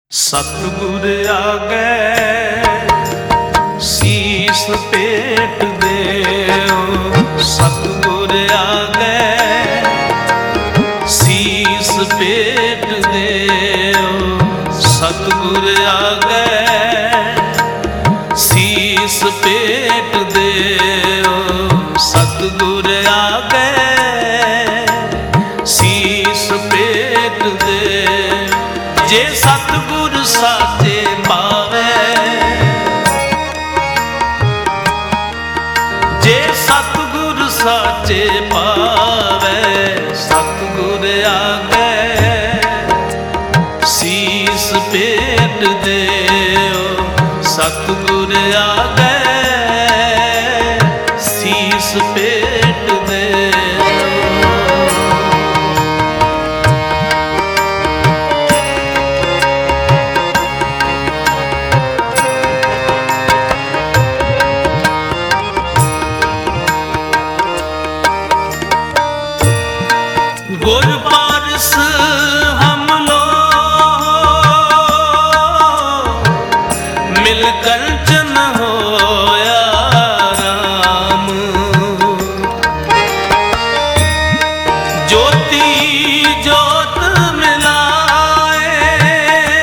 ਸਤਿਗੁਰ ਆਗੇ ਸੀਸ ਭੇਟ ਦੇਓ, ਸਤਿਗੁਰ ਆਗੇ ਸੀਸ ਭੇਟ ਦੇਓ, ਸਤਿਗੁਰ ਆਗੇ ਸੀਸ ਭੇਟ ਦੇਓ, ਸਤਿਗੁਰ ਆਗੇ ਸੀਸ ਭੇਟ ਦੇਓ। ਜੇ ਸਤਿਗੁਰ ਸਾਚੇ ਪਾਵੇ, ਜੇ ਸਤਿਗੁਰ ਸਾਚੇ ਪਾਵੇ, ਸਤਿਗੁਰ ਆਗੇ ਸੀਸ ਭੇਟ ਦੇਓ, ਸਤਿਗੁਰ ਆਗੇ ਸੀਸ ਭੇਟ ਦੇਓ। गुर पारस हम लोग मिल कंचन होया राम, ज्योति ज्योत मिलाए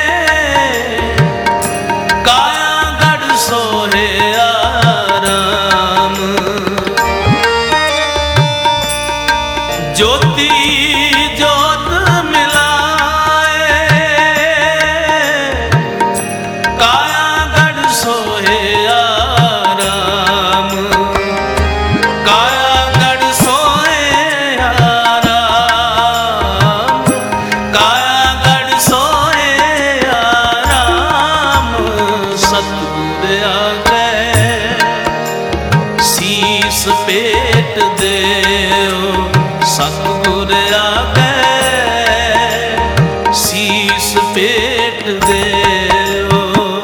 काया गढ़ सोहया राम, ज्योति ज्योत मिलाए काया गढ़ सोहया राम, काया गढ़ सोहया राम, काया गढ़ सोहया राम। सतिगुर आगे सीस भेट देओ, सतिगुर आगे सीस भेट देओ।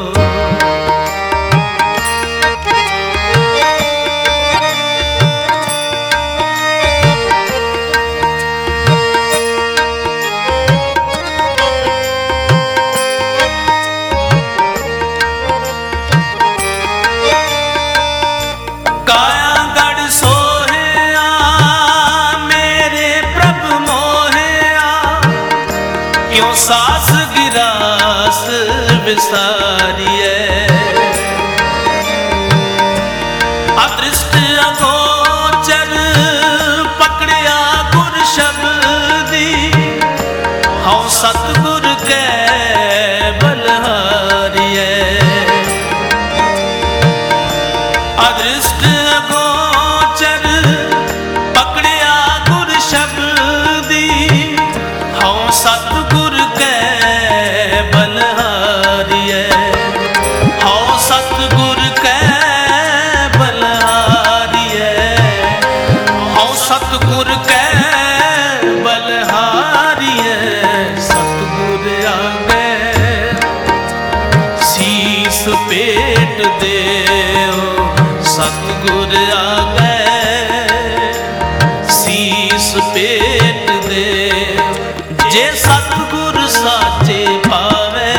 काया गढ़ सोहया मेरे प्रभु मोहया, क्यों सास गिरास विसारिए, अदृष्ट अगोचर पकड़िया गुर शब्दी, हूँ सतगुर कै बलहारिए, अदृष्ट अगोचर पकड़िया गुर शब्दी, हूँ सतगुर कै बलहारिए, हूँ सतगुर कै बलहारिए, हूँ सतगुर कै बलहारिए। सतगुर आगे सीस भेट देओ, सतगुर आगे सीस भेट देओ। जे सतगुर साचे पावे,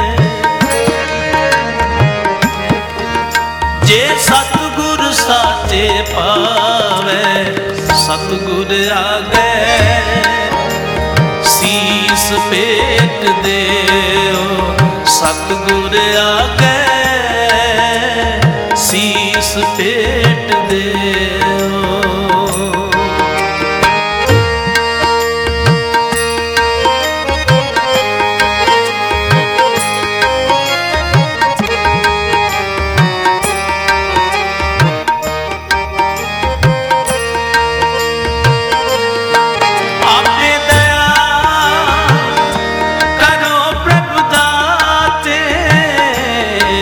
जे सतगुर साचे पावे, सतगुर आगे सीस भेट देओ, सतगुर आगे सीस भेट देओ। आपे दया करो प्रभु दाते,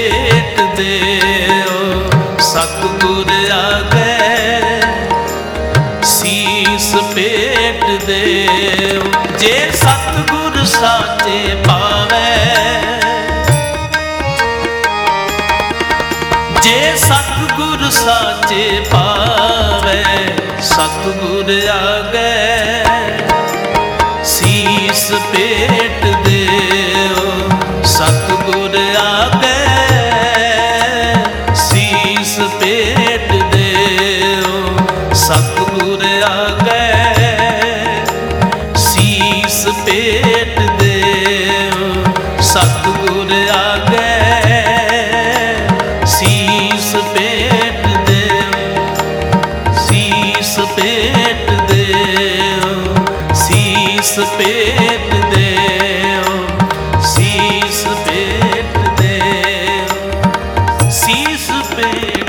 ਭੇਟ ਦਿਓ ਸਤਿਗੁਰ ਆਗੇ ਸੀਸ ਭੇਟ ਦਿਓ ਜੇ ਸਤਿਗੁਰ ਸਾਚੇ ਪਾਵੇ ਜੇ ਸਤਿਗੁਰ ਸਾਚੇ ਪਾਵੇ ਸਤਿਗੁਰ ਆਗੇ ਸੀਸ ਭੇਟ ਦਿਓ ਸਤਿਗੁਰ ਆਗੇ ਸੀਸ ਭੇਟ ਦਿਓ ਸਤਿਗੁਰ ਆਗੇ ਸੀਸ ਭੇਟ ਦਿਓ ਸਤਿਗੁਰ ਆਗੇ ਸੀਸ ਭੇਟ ਦਿਓ ਸੀਸ ਭੇਟ ਦਿਓ ਸੀਸ ਭੇਟ ਦਿਓ ਸੀਸ ਭੇਟ ਦਿਓ ਸੀਸ ਭੇਟ